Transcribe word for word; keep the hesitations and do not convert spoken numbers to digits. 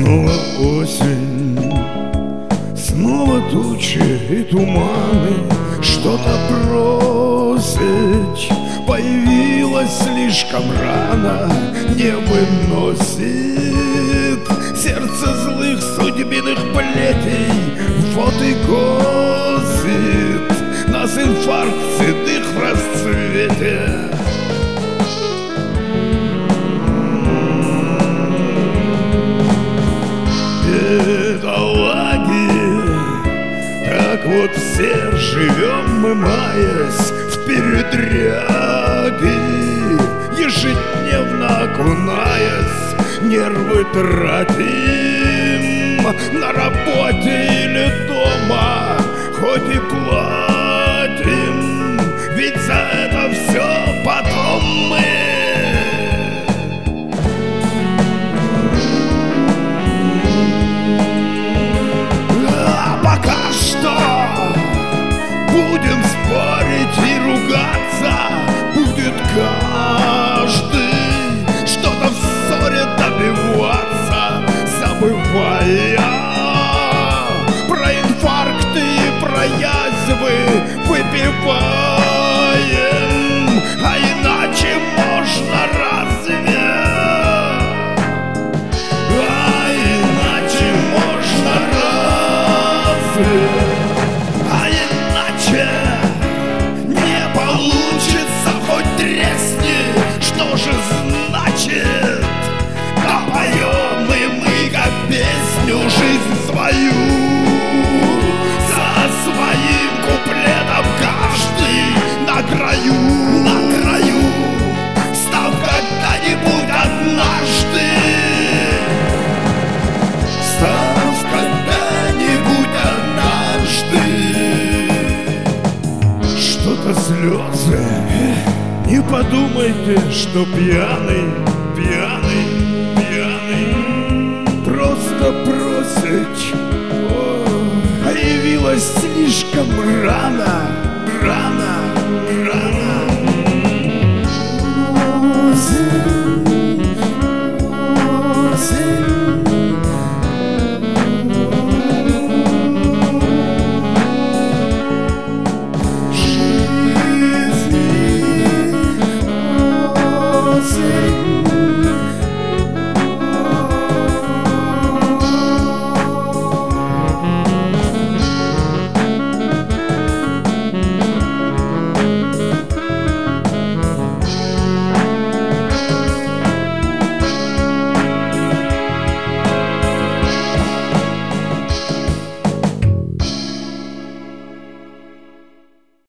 Снова осень, снова тучи и туманы, что-то бросить появилось слишком рано, не выносит сердце злых судьбиных плетей, вот и косит нас инфаркт в седых расцвете. Так вот все живем мы, маясь в передряги, ежедневно окунаясь, нервы тратим на работе или дома, хоть и платим, ведь за это все потом мы. Будем спорить и ругаться, будет каждый что-то в ссоре добиваться, забывая про инфаркты и про язвы, выпиваем, а иначе можно разве? А иначе можно разве? Не получится, хоть тресни, что же значит? Допоем и мы, как песню, жизнь свою, за своим куплетом каждый на краю, на краю, став когда-нибудь однажды, став когда-нибудь однажды. Что-то слезы, не подумайте, что пьяный, пьяный, пьяный, просто бросить. О, появилось слишком рано, рано.